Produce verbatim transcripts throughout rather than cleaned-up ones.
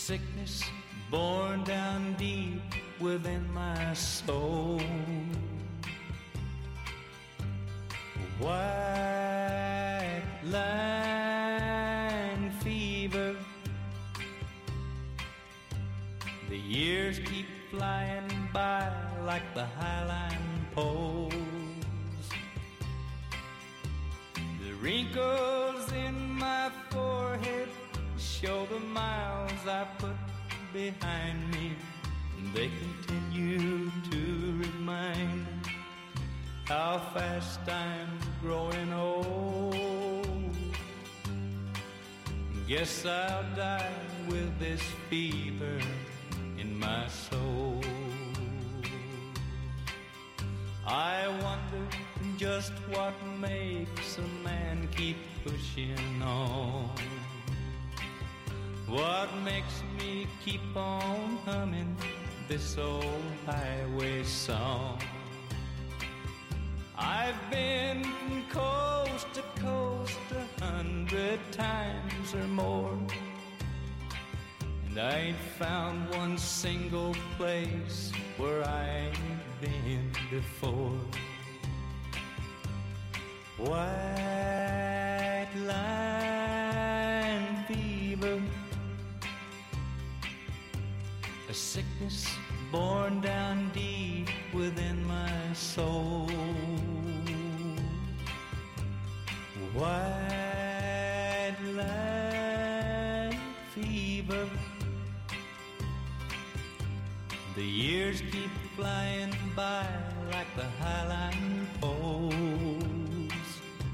sickness born down deep within my soul. White line fever. The years keep flying by like the highline poles. The wrinkles in my forehead show the miles I put behind me. They continue to remind how fast I'm growing old. Guess I'll die with this fever in my soul. I wonder just what makes a man keep pushing on. What makes me keep on humming this old highway song? I've been from coast to coast a hundred times or more, and I ain't found one single place where I ain't been before. White line fever, a sickness born down deep within my soul. White line fever. The years keep flying by like the highline poles.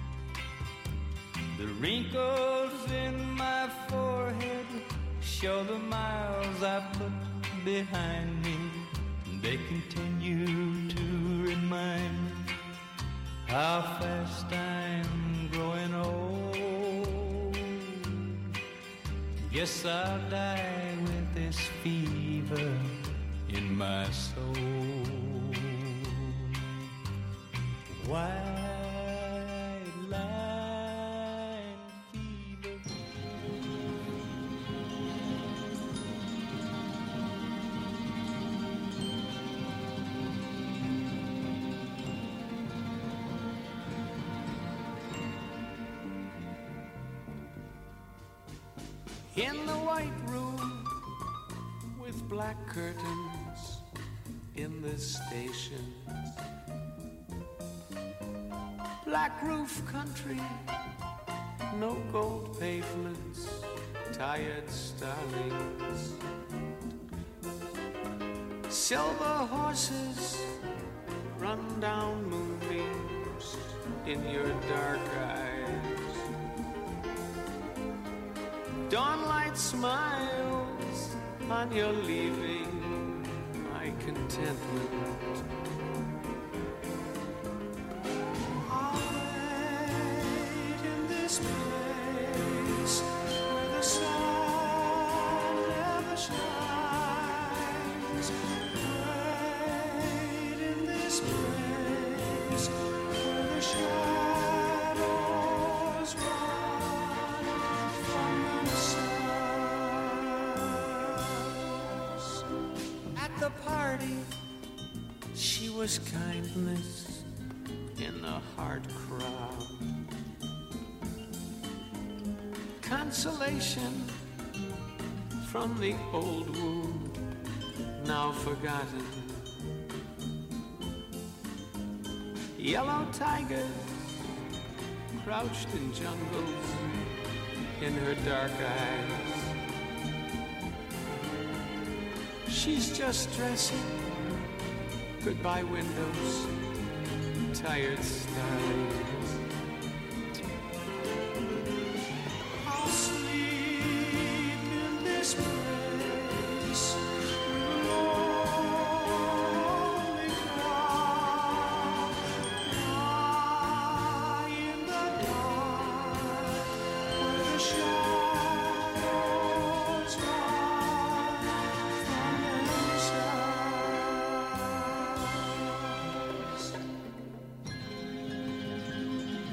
The wrinkles in my forehead show the miles I put behind me. They continue to remind me how fast I'm growing old. Guess I'll die with this fever in my soul. White line fever. In the white room with black curtains in the stations, black roof country, no gold pavements, tired starlings, silver horses, run down moonbeams in your dark eyes, dawnlight smiles on your leaving, my contentment. Hide in this place where the sun never shines. Hide in this place where the shadows run from the stars. At the party, she was kindness in a hard crowd, consolation from the old wound now forgotten. Yellow tigers crouched in jungles in her dark eyes. She's just dressing, goodbye windows, tired starlings. I'll sleep in this place with a lonely crowd. Lie in the dark where the shadows run from themselves.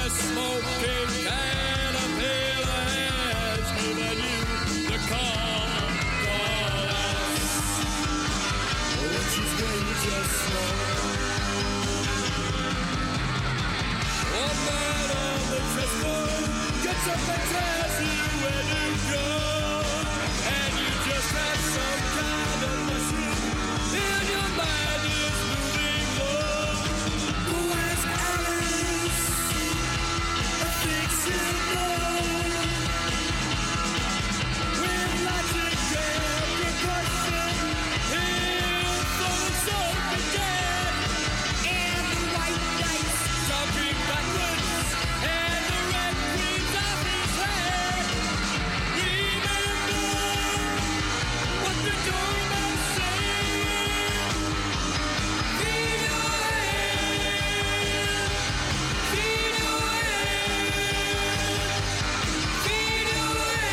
the smoking caterpillar has given you the call. Call us. When she's going just slow. Oh, man on the chessboard gets up and tells you where to go. And you just have some kind of mushroom in your mind is moving low. Go ask Alice, I think you know. With logic and percussion, he'll throw himself again. And the white dice talking backwards, and the red queens off his head. Remember what the doorman said. Feed your hand, feed your hand, feed your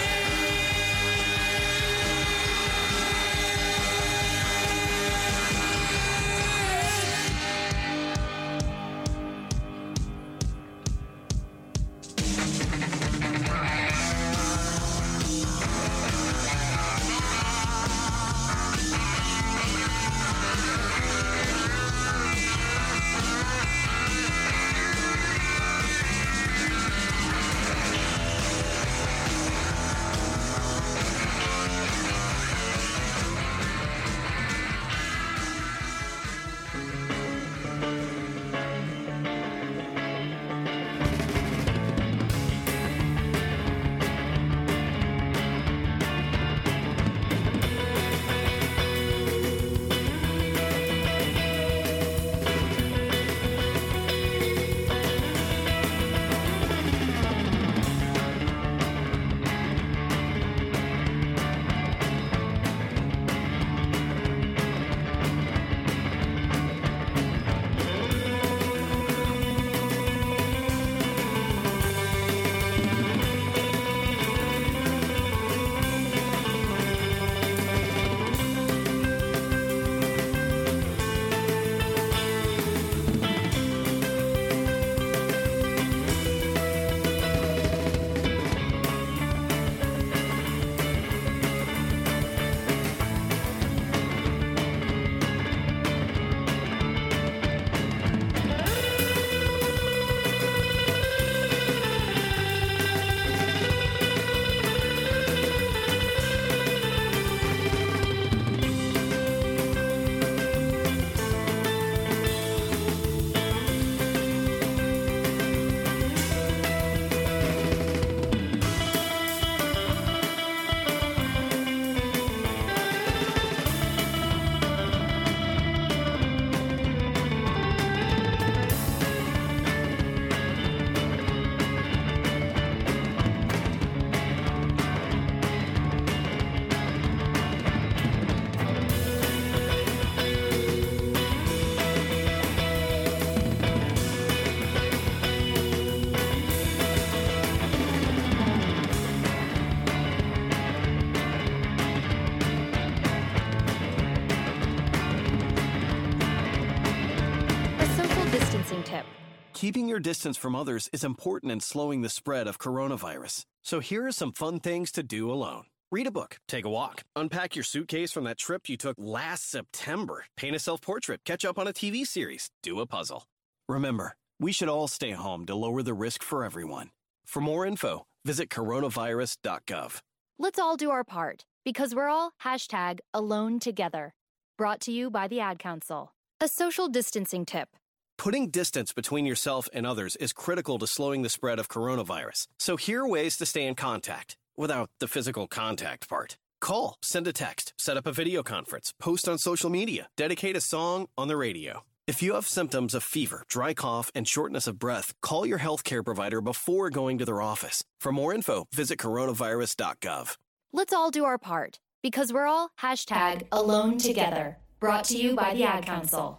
Keeping your distance from others is important in slowing the spread of coronavirus. So here are some fun things to do alone. Read a book, take a walk, unpack your suitcase from that trip you took last September, paint a self-portrait, catch up on a T V series, do a puzzle. Remember, we should all stay home to lower the risk for everyone. For more info, visit coronavirus dot gov. Let's all do our part, because we're all hashtag alone together. Brought to you by the Ad Council. A social distancing tip. Putting distance between yourself and others is critical to slowing the spread of coronavirus. So here are ways to stay in contact, without the physical contact part. Call, send a text, set up a video conference, post on social media, dedicate a song on the radio. If you have symptoms of fever, dry cough, and shortness of breath, call your healthcare provider before going to their office. For more info, visit coronavirus dot gov. Let's all do our part, because we're all hashtag alone together. Brought to you by the Ad Council.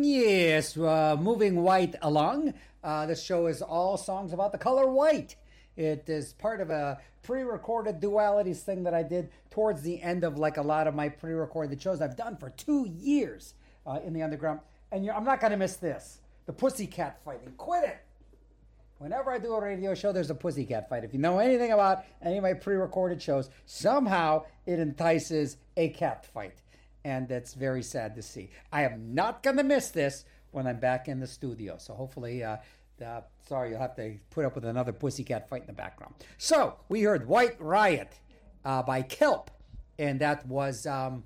Yes, uh, moving white along. Uh, this show is all songs about the color white. It is part of a pre-recorded dualities thing that I did towards the end of like a lot of my pre-recorded shows I've done for two years uh, in the underground. And you're, I'm not going to miss this. The Pussycat fighting. Quit it. Whenever I do a radio show, there's a pussycat fight. If you know anything about any of my pre-recorded shows, somehow it entices a cat fight. And that's very sad to see. I am not going to miss this when I'm back in the studio. So hopefully, uh, uh, sorry, you'll have to put up with another pussycat fight in the background. So we heard White Riot uh, by Kelp. And that was um,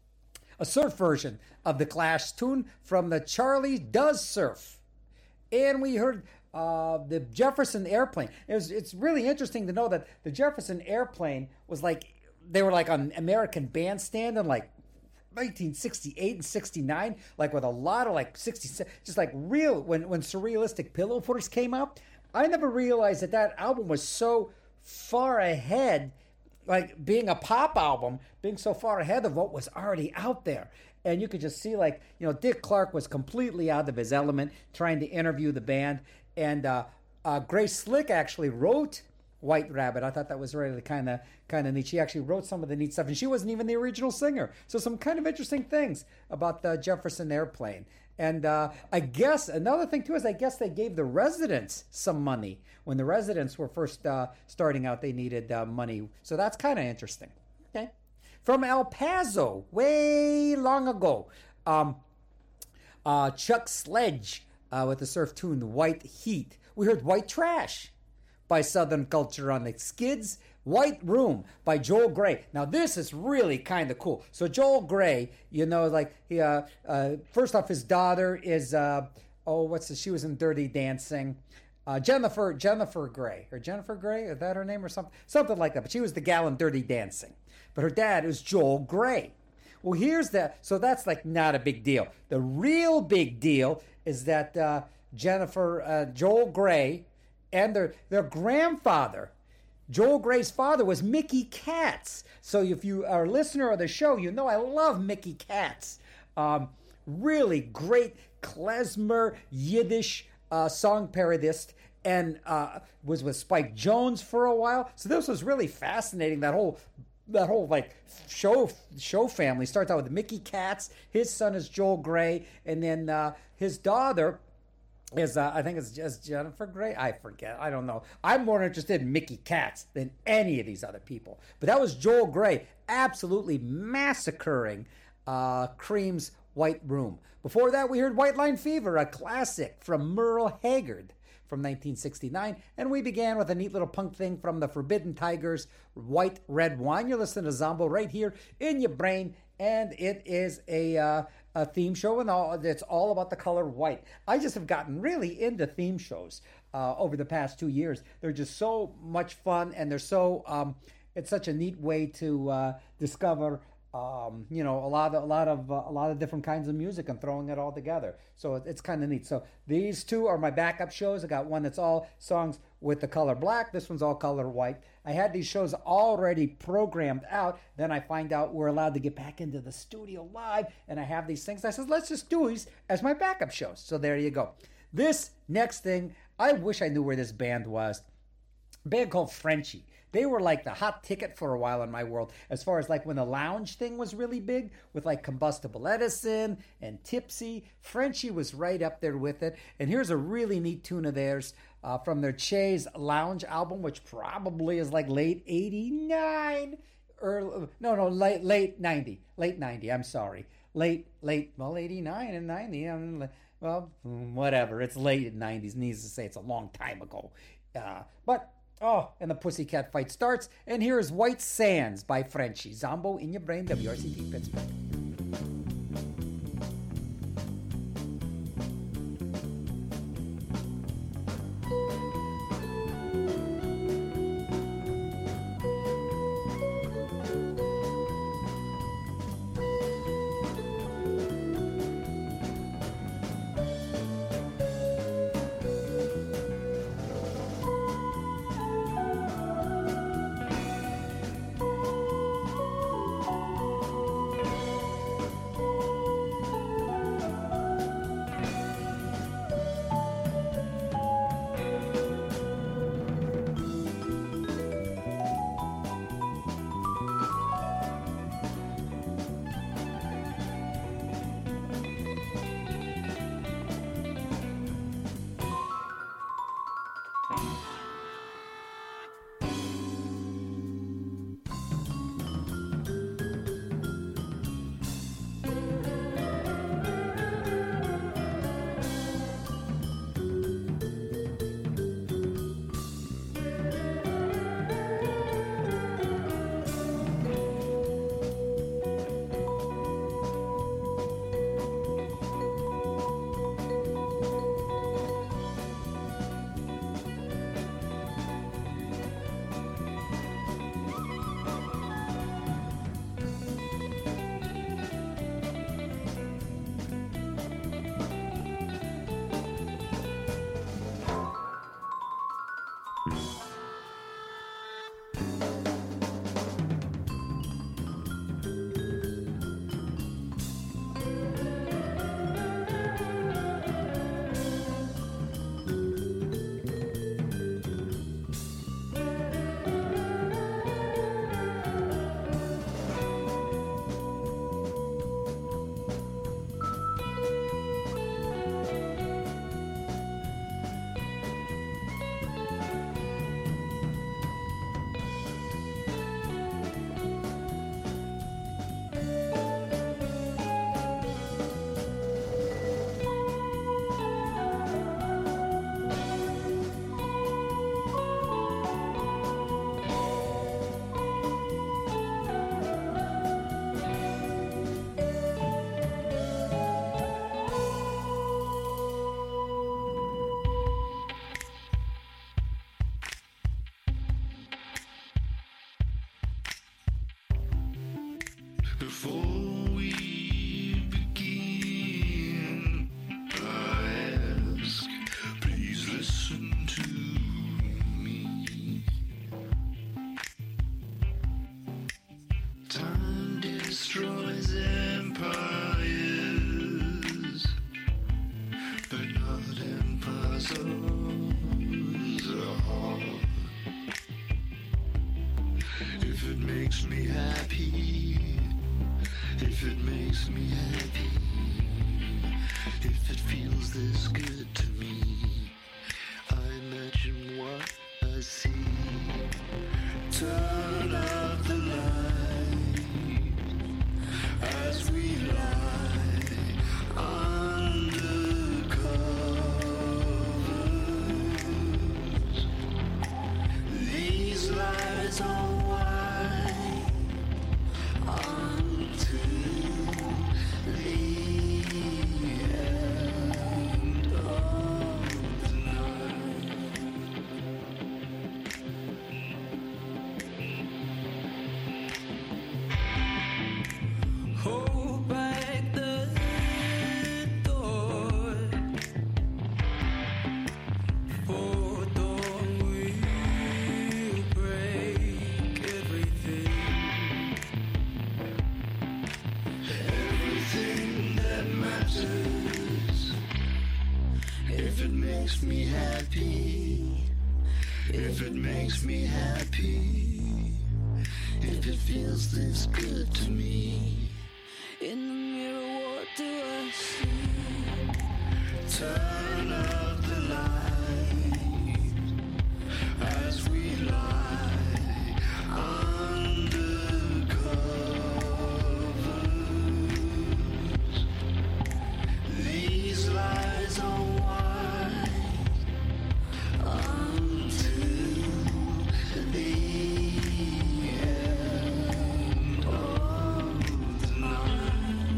a surf version of the Clash tune from the Charlie Does Surf. And we heard uh, the Jefferson Airplane. It was, it's really interesting to know that the Jefferson Airplane was like, they were like on American Bandstand and like nineteen sixty-eight and sixty-nine, like with a lot of like sixty, just like real, when, when Surrealistic Pillow first came out, I never realized that that album was so far ahead, like being a pop album, being so far ahead of what was already out there. And you could just see like, you know, Dick Clark was completely out of his element trying to interview the band. And uh, uh, Grace Slick actually wrote White Rabbit. I thought that was really kind of kind of neat. She actually wrote some of the neat stuff, and she wasn't even the original singer. So some kind of interesting things about the Jefferson Airplane. And uh, I guess another thing too is I guess they gave the Residents some money when the Residents were first uh, starting out. They needed uh, money, so that's kind of interesting. Okay, from El Paso, way long ago, um, uh, Chuck Sledge uh, with the surf tune "White Heat." We heard "White Trash" by Southern Culture on the Skids. White Room by Joel Grey. Now this is really kind of cool. So Joel Grey, you know, like he, uh, uh, first off, his daughter is uh, oh, what's the, she was in Dirty Dancing. Uh, Jennifer Jennifer Grey or Jennifer Grey, is that her name or something? Something like that. But she was the gal in Dirty Dancing. But her dad is Joel Grey. Well, here's the so that's like not a big deal. The real big deal is that uh, Jennifer uh, Joel Grey and their their grandfather. Joel Grey's father was Mickey Katz. So if you are a listener of the show, you know I love Mickey Katz. Um, really great klezmer Yiddish uh, song parodist, and uh, was with Spike Jones for a while. So this was really fascinating. That whole that whole like show show family starts out with Mickey Katz. His son is Joel Grey, and then uh, his daughter is uh, I think it's just Jennifer Grey. I forget. I don't know. I'm more interested in Mickey Katz than any of these other people. But that was Joel Grey absolutely massacring uh, Cream's White Room. Before that, we heard White Line Fever, a classic from Merle Haggard from nineteen sixty-nine. And we began with a neat little punk thing from the Forbidden Tigers, White Red Wine. You're listening to Zombo right here in your brain. And it is a... Uh, a theme show, and all it's all about the color white. I just have gotten really into theme shows uh, over the past two years. They're just so much fun, and they're so um, it's such a neat way to uh, discover um, you know a lot of a lot of uh, a lot of different kinds of music and throwing it all together. So it, it's kind of neat. So these two are my backup shows. I got one that's all songs with the color black. This one's all color white. I had these shows already programmed out. Then I find out we're allowed to get back into the studio live, and I have these things. I said, let's just do these as my backup shows. So there you go. This next thing, I wish I knew where this band was. A band called Frenchie. They were like the hot ticket for a while in my world, as far as like when the lounge thing was really big with like Combustible Edison and Tipsy. Frenchie was right up there with it. And here's a really neat tune of theirs uh, from their Chaise Lounge album, which probably is like late eighty-nine or no, no, late late ninety, late ninety. I'm sorry, late late well eighty-nine and ninety. I'm, well, whatever. It's late nineties. Needs to say it's a long time ago, uh, but. Oh, and the pussycat fight starts. And here is White Sands by Frenchie. Zombo in your brain, W R C T Pittsburgh. makes me happy, if it makes me happy, if it feels this good to me, I imagine what I see. Turn up the light as we lie under covers. These lights are white until the end of the night. Hold back the door, for dawn will break everything. Everything that matters, if it makes me happy, if it makes me happy, if it feels this good to me. In the mirror, what do I see? Turn up the light as we lie under covers. These lights are white until the end of the night.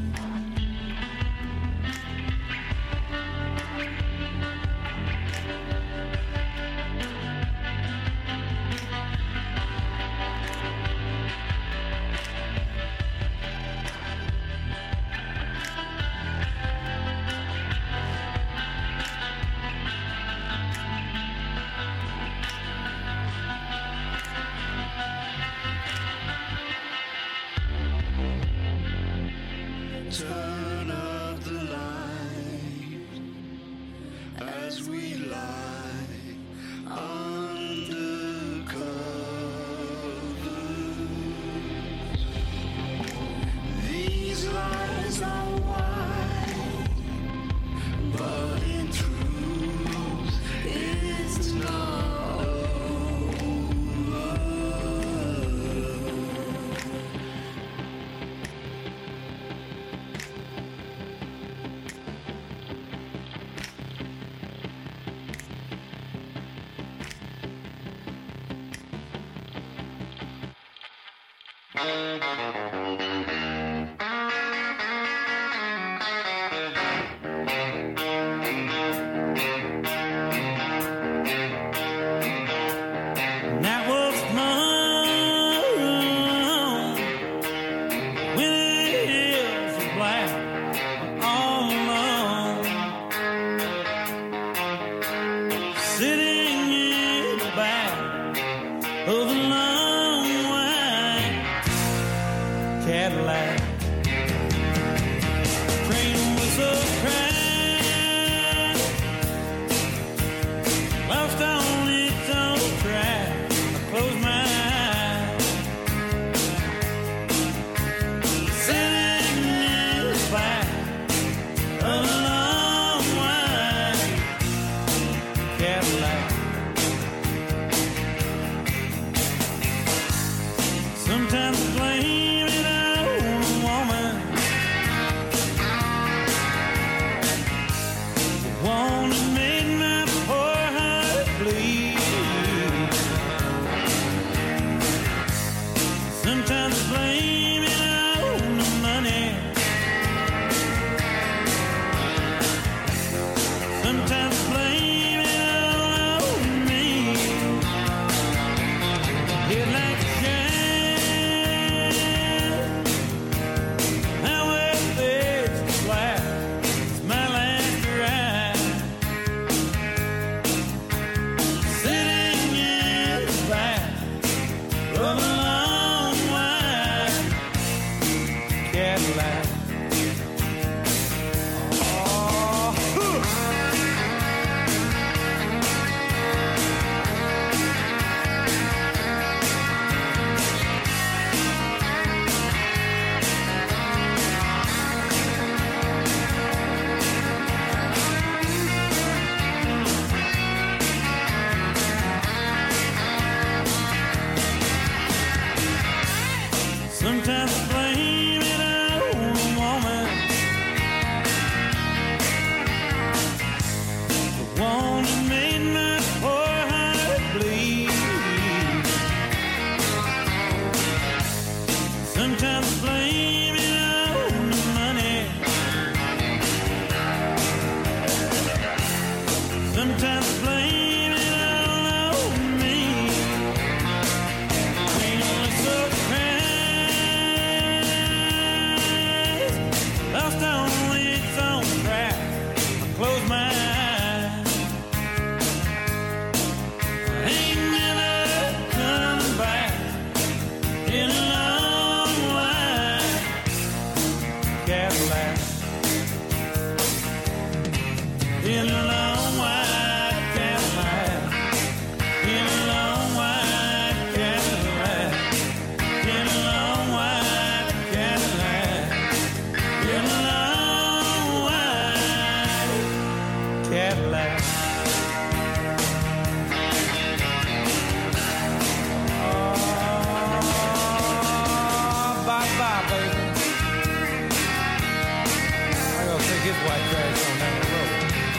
Turn up the light as we lie under covers. These lights are white, but in truth it's not over. And that was love when it is black all alone, sitting in the back of a long white Cadillac. Train whistle crash, lost on its own track. I close my eyes, sitting in the back of a long white Cadillac. Sometimes I blame it on a woman, the one that made my poor heart bleed. Sometimes I blame it on the money, sometimes I blame it on me. Headlights shine Sometimes I blame it on a woman, the one who made my poor heart bleed. Sometimes I blame it on the money, sometimes I blame it all on me. Ain't only surprise, lost on its own track. I close my eyes, I ain't never coming back in a long white Cadillac. In a long white Cadillac, in a long white Cadillac, in a long white Cadillac, in a long white Cadillac. Oh, bye bye, baby. I gotta take his white trash on down the road.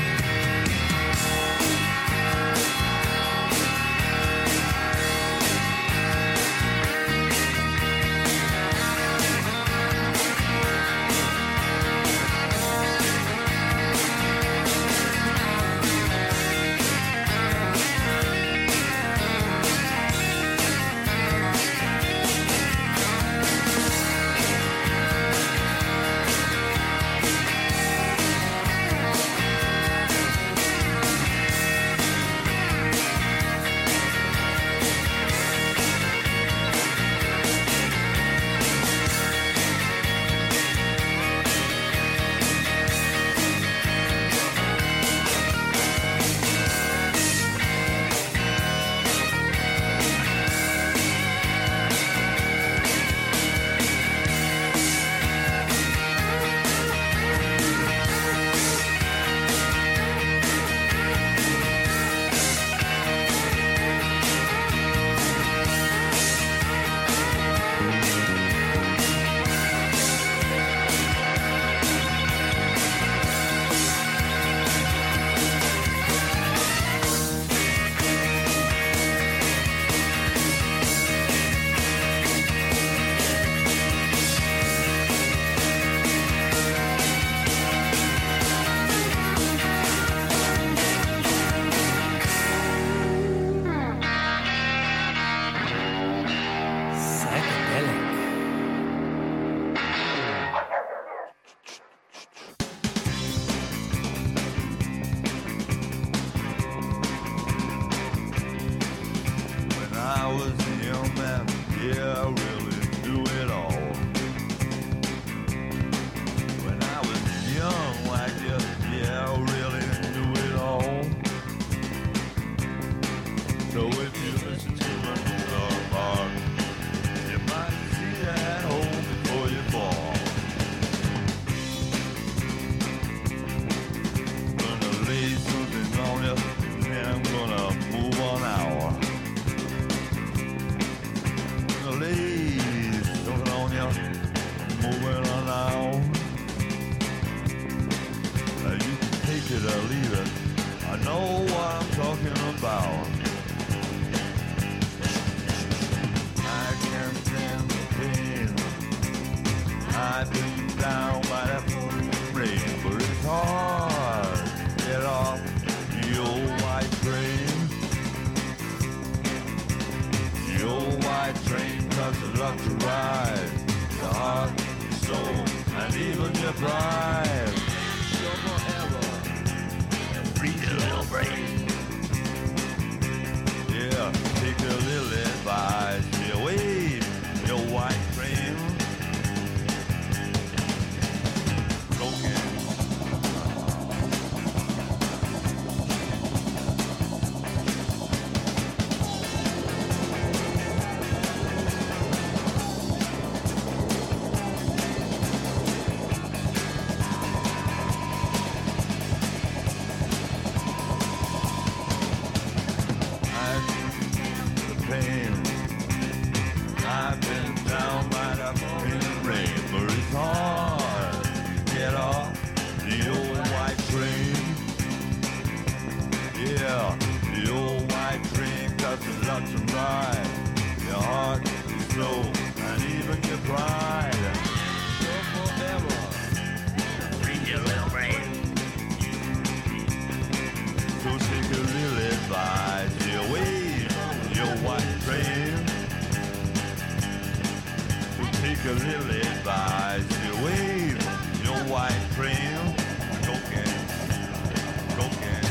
When I was a young man, yeah, I really knew it all. When I was young like this, yeah, I really knew it all. So if you listen to my guitar part, you might see that hole before you fall. Gonna lay something on you, and I'm gonna move on out. Gonna lay something on you, moving on out. Now you can take it or leave it, I know what I'm talking about. I can't stand the pain, I've been down by that rain, but it's hard to get off the old white train. The old white train costs a lot to ride, your heart, your soul, and even your pride. So forever, and breathe a little brain. Yeah, take a little advice, stay away from your white train. Broken. The old white train cuts a lot to ride. Your heart, your soul, and even your pride. So forever. Read your little brain. So take a little advice. Your way, your white train. So take a little advice. Your way, your white train. Broken, broken.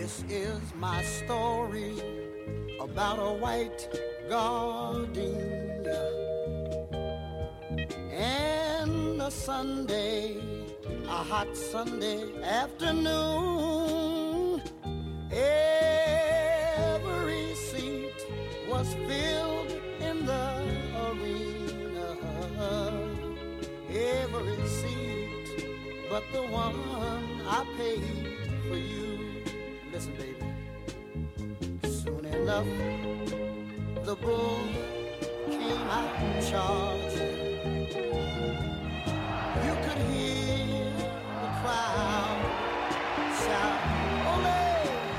This is my story about a white gardenia and a Sunday, a hot Sunday afternoon. Every seat was filled in the arena. Every seat but the one I paid for you. Listen, baby. Soon enough, the bull came out charging. You could hear the crowd shout, "Ole!"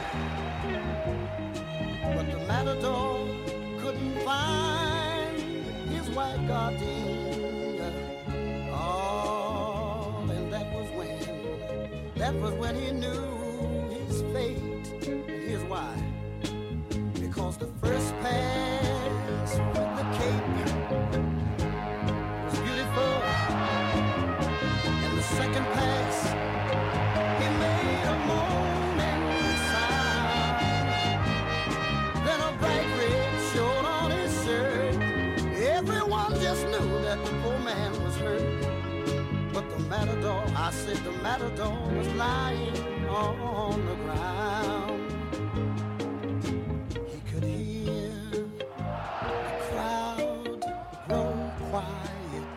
But the matador couldn't find his white gardenia. Oh, and that was when, that was when he knew his fate. And here's why. Because the first pass with the cape was beautiful, and the second pass, he made a moaning sound. Then a bright red showed on his shirt. Everyone just knew that the poor man was hurt. But the matador, I said the matador was lying on the ground. He could hear the crowd grow quiet.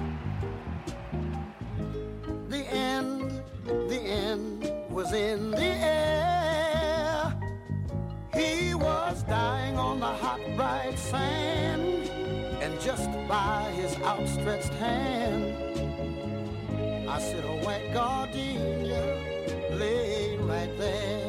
The end, the end was in the air. He was dying on the hot, bright sand, and just by his outstretched hand, I said a white gardenia lay right there.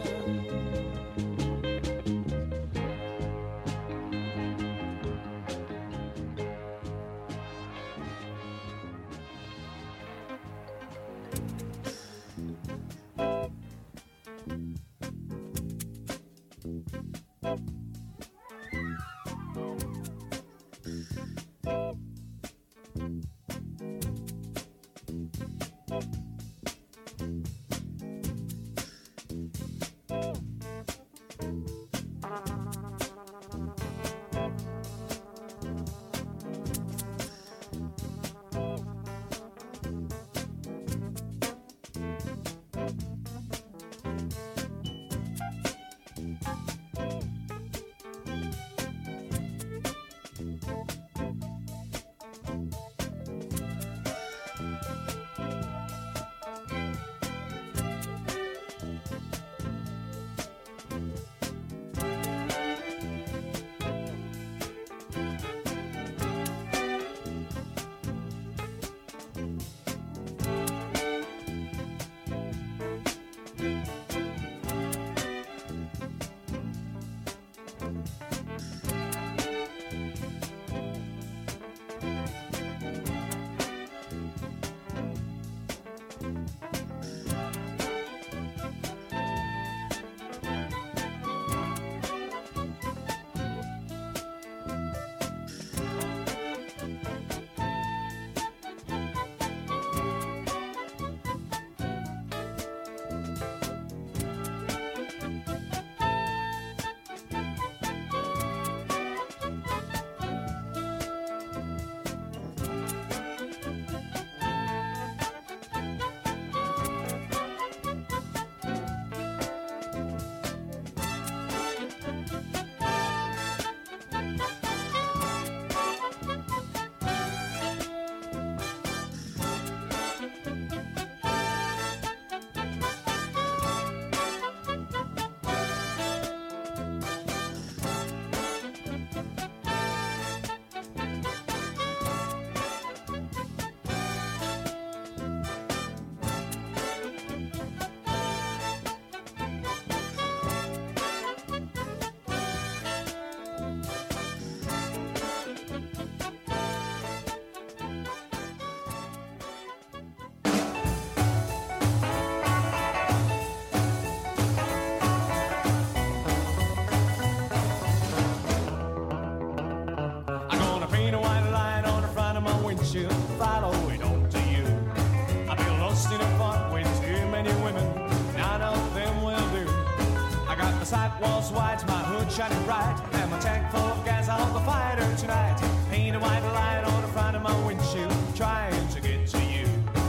sidewalls white, my hood shining bright, and my tank full of gas on the fighter tonight. Paint a white line on the front of my windshield, trying to get to you.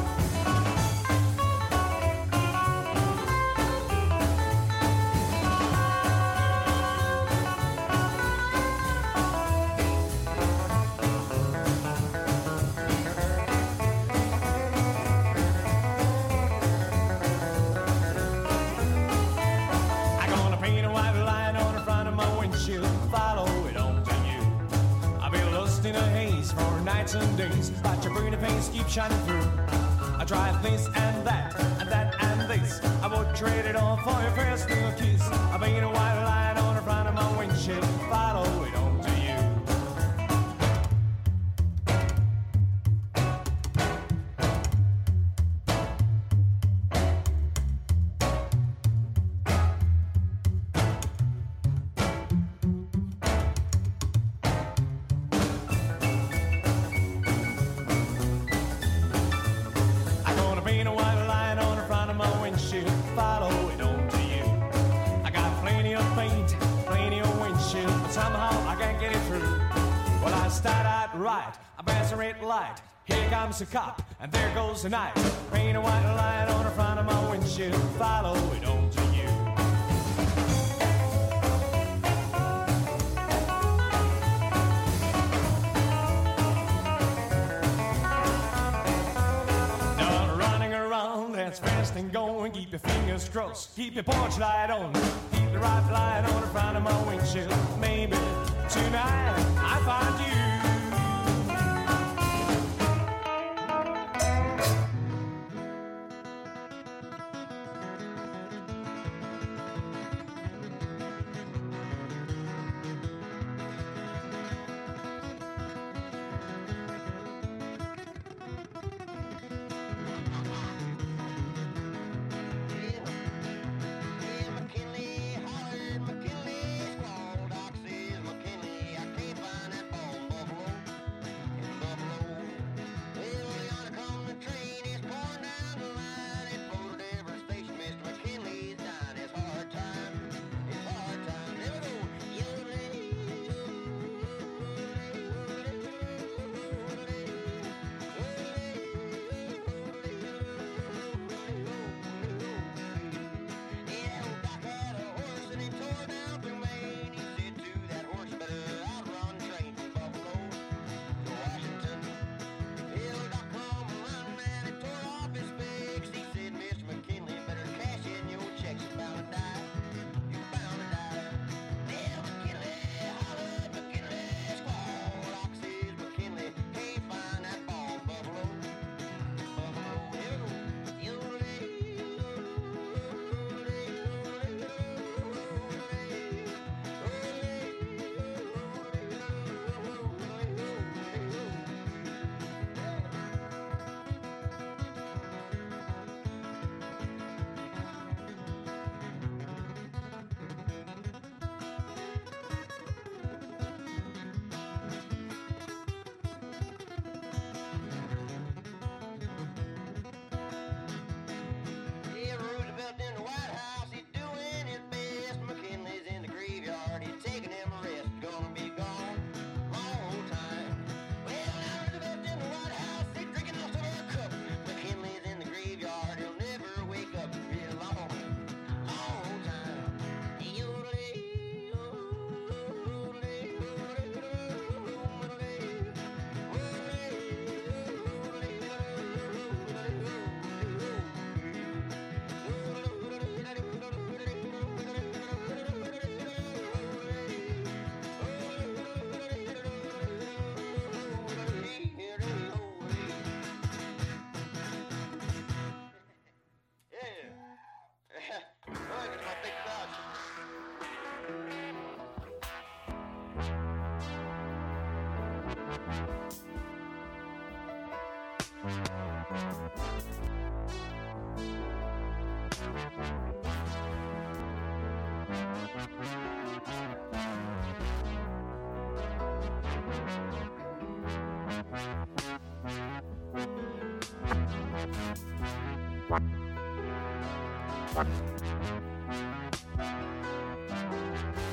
Nights and days, but your pretty face keeps shining through. I tried this and that, and that and this. I would trade it all for your first little kiss. I paint a white line on the front of my windshield, follow it on to you. Light. Here comes a cop, and there goes the night. Paint a white line on the front of my windshield, follow it on to you. Done running around, that's fast and going. Keep your fingers crossed, keep your porch light on. Keep the right light on the front of my windshield. Maybe tonight I find you.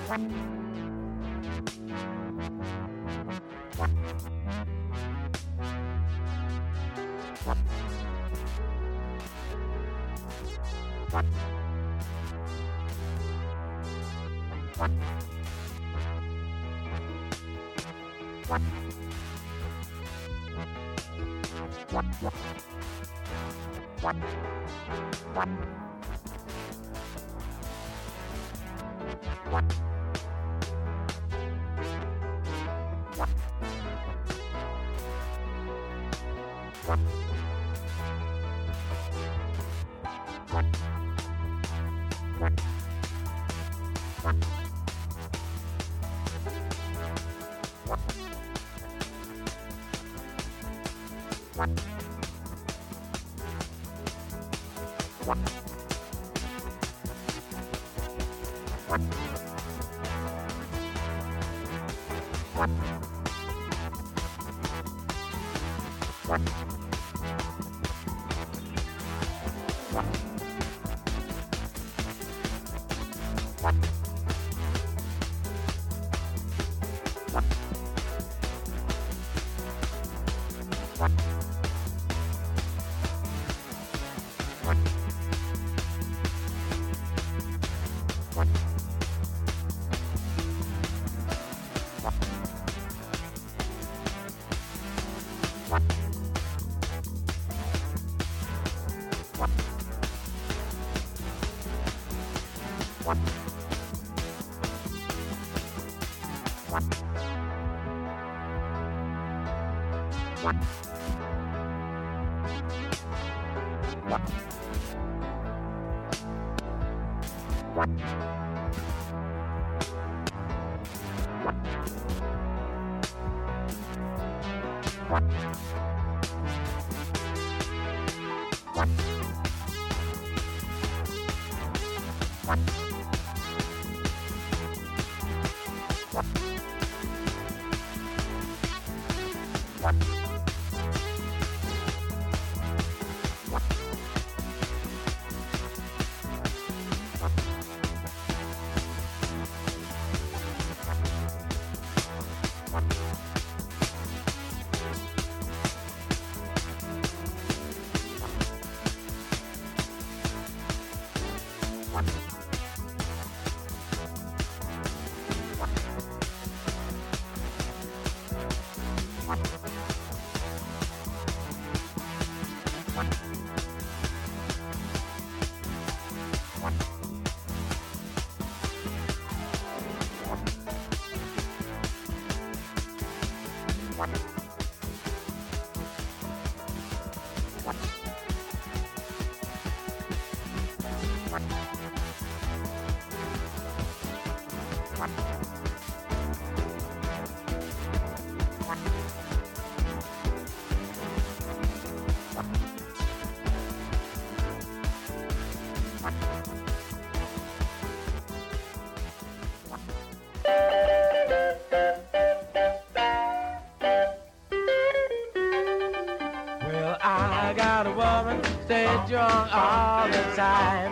Well, I got a woman, stay drunk all the time.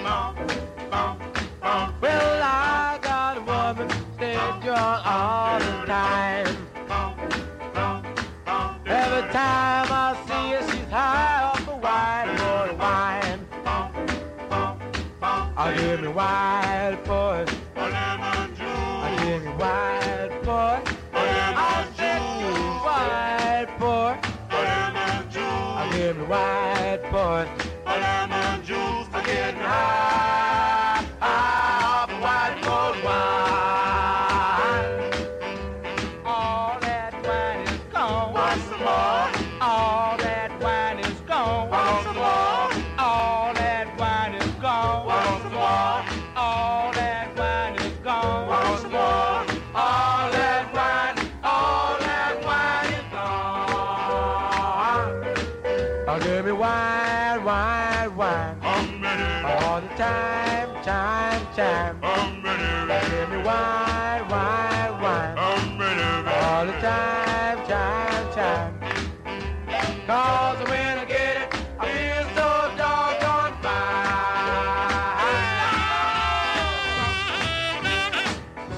Well, I got a woman, stay drunk all the time. Every time I see her, she's high off the white water wine. I give me wild boys. I give me wild boy. I said you wild boy. I give me wild boy. I get high, high off the white gold wine. All that wine is gone. What's the more? All that wine is gone. What's the more? All that wine is gone. What's the more? All that wine is gone. What's the more? All that wine, all that wine is gone. Oh, give me wine, wine, wine. All the time, time, time. Give me wine, wine, wine. All the time, time, time. Cause when I get it, I feel so doggone fine.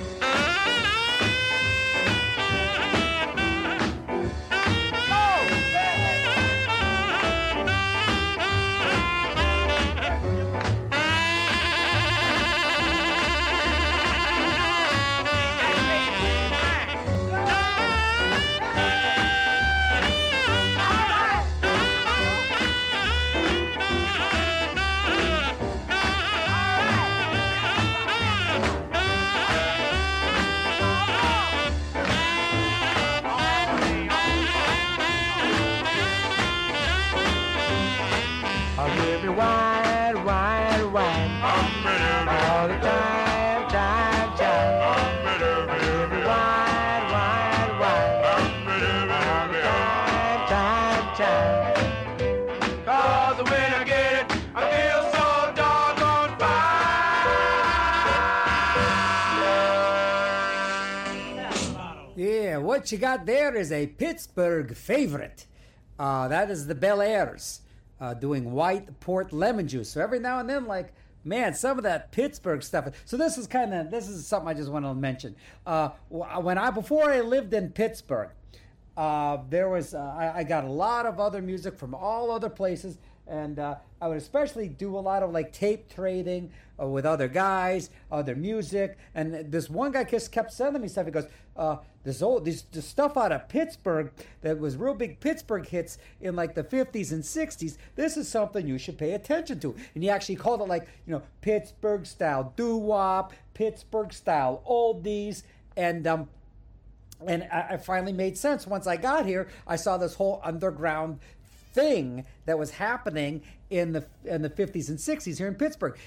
what you got there is a Pittsburgh favorite. Uh, that is the Bel Airs uh, doing White Port Lemon Juice. So every now and then, like, man, some of that Pittsburgh stuff. So this is kind of, this is something I just want to mention. Uh, when I, before I lived in Pittsburgh, uh, there was, uh, I, I got a lot of other music from all other places. And uh, I would especially do a lot of like tape trading uh, with other guys, other music. And this one guy just kept sending me stuff. He goes, uh, this old, this, this stuff out of Pittsburgh that was real big Pittsburgh hits in like the fifties and sixties. This is something you should pay attention to. And he actually called it like, you know, Pittsburgh style doo-wop, Pittsburgh style oldies. And, um, and I, I finally made sense. Once I got here, I saw this whole underground thing that was happening in the in the fifties and sixties here in Pittsburgh.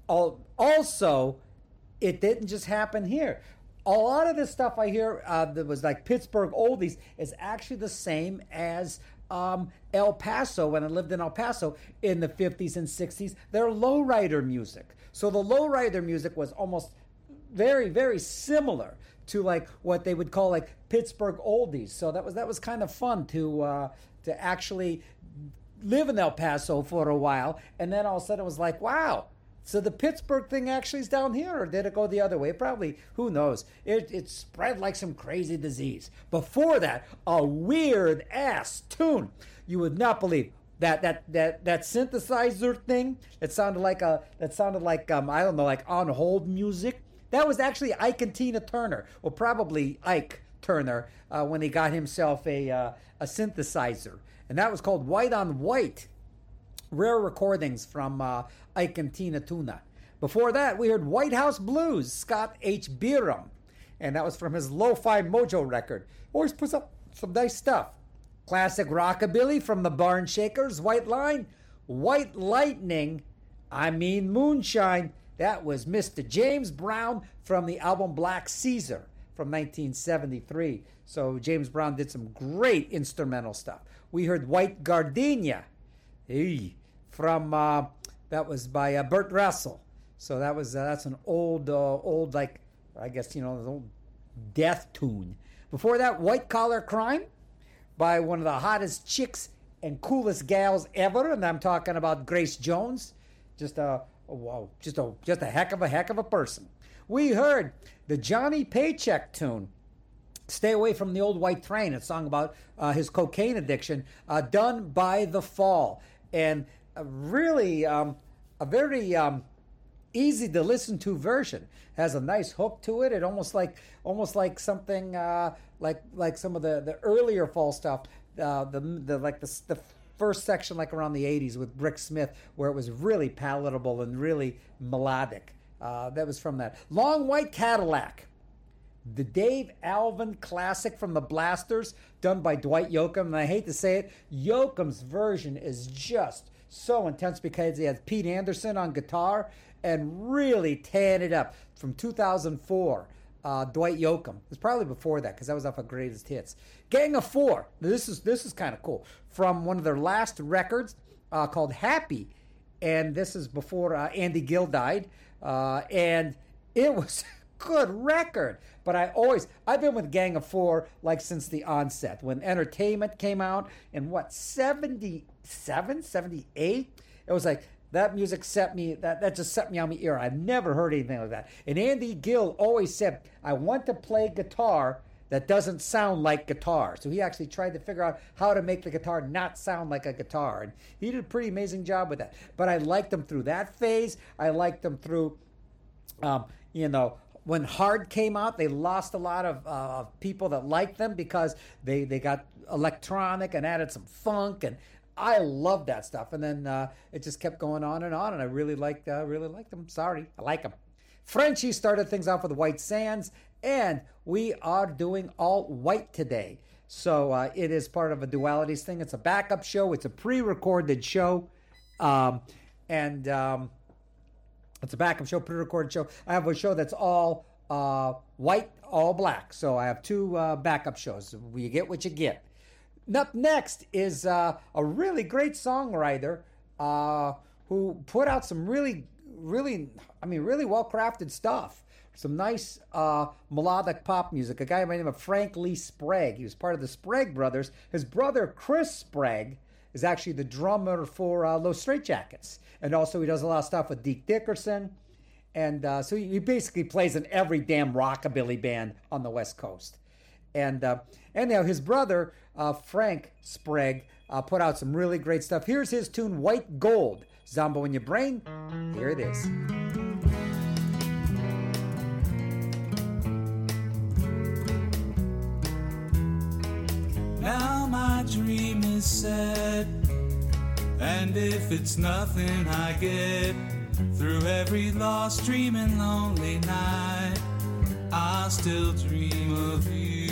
Also, it didn't just happen here. A lot of this stuff I hear uh, that was like Pittsburgh oldies is actually the same as um, El Paso. When I lived in El Paso in the fifties and sixties, they're lowrider music. So the lowrider music was almost very, very similar to like what they would call like Pittsburgh oldies. So that was that was kind of fun to uh, to actually live in El Paso for a while, and then all of a sudden it was like, wow, so the Pittsburgh thing actually is down here, or did it go the other way? Probably, who knows? It, it spread like some crazy disease. Before that, a weird ass tune. You would not believe that that that that synthesizer thing. It sounded like a that sounded like um I don't know, like on hold music. That was actually Ike and Tina Turner, or probably Ike Turner uh, when he got himself a uh, a synthesizer. And that was called White on White. Rare recordings from uh, Ike and Tina Turner. Before that, we heard White House Blues, Scott H. Biram. And that was from his Lo-Fi Mojo record. Always puts up some nice stuff. Classic rockabilly from the Barn Shakers, White Line. White Lightning, I mean Moonshine. That was Mister James Brown from the album Black Caesar from nineteen seventy-three. So James Brown did some great instrumental stuff. We heard White Gardenia, hey, from uh, that was by uh, Burt Russell. So that was uh, that's an old, uh, old like I guess you know, an old death tune. Before that, White Collar Crime by one of the hottest chicks and coolest gals ever, and I'm talking about Grace Jones. Just a wow, just a just a heck of a heck of a person. We heard the Johnny Paycheck tune, Stay Away from the Old White Train, a song about uh, his cocaine addiction, uh, done by The Fall. And a really um, a very um, easy to listen to version. Has a nice hook to it. It almost like almost like something uh, like like some of the, the earlier Fall stuff. Uh, the the like the the first section like around the eighties with Brick Smith, where it was really palatable and really melodic. Uh, that was from that. Long White Cadillac, the Dave Alvin classic from the Blasters, done by Dwight Yoakam. And I hate to say it, Yoakam's version is just so intense because he has Pete Anderson on guitar and really tearing it up. From two thousand four, uh, Dwight Yoakam. It was probably before that because that was off of Greatest Hits. Gang of Four. This is this is kind of cool. From one of their last records uh, called Happy. And this is before uh, Andy Gill died. Uh, and it was a good record. But I always, I've been with Gang of Four like since the onset. When Entertainment came out in what, seventy-seven, seventy-eight? It was like, that music set me, that, that just set me on the ear. I've never heard anything like that. And Andy Gill always said, I want to play guitar that doesn't sound like guitar. So he actually tried to figure out how to make the guitar not sound like a guitar. And he did a pretty amazing job with that. But I liked him through that phase. I liked him through, um, you know, when Hard came out, they lost a lot of uh, people that liked them because they, they got electronic and added some funk, and I loved that stuff. And then uh, it just kept going on and on, and I really liked uh, really liked them. Sorry, I like them. Frenchie started things off with White Sands, and we are doing All White today. So uh, it is part of a Dualities thing. It's a backup show. It's a pre-recorded show, um, and um, it's a backup show, pre-recorded show. I have a show that's all uh, white, all black. So I have two uh, backup shows. You get what you get. Up next is uh, a really great songwriter uh, who put out some really, really, I mean, really well-crafted stuff. some nice uh, melodic pop music. A guy by the name of Frank Lee Sprague. He was part of the Sprague Brothers. His brother, Chris Sprague, is actually the drummer for uh, Los Straitjackets. And also he does a lot of stuff with Deke Dickerson. And uh, so he basically plays in every damn rockabilly band on the West Coast. And uh, anyhow, his brother, uh, Frank Sprague, uh, put out some really great stuff. Here's his tune, White Gold. Zombo in Your Brain. Here it is. Now my dream is set, and if it's nothing I get, through every lost dream and lonely night, I'll still dream of you.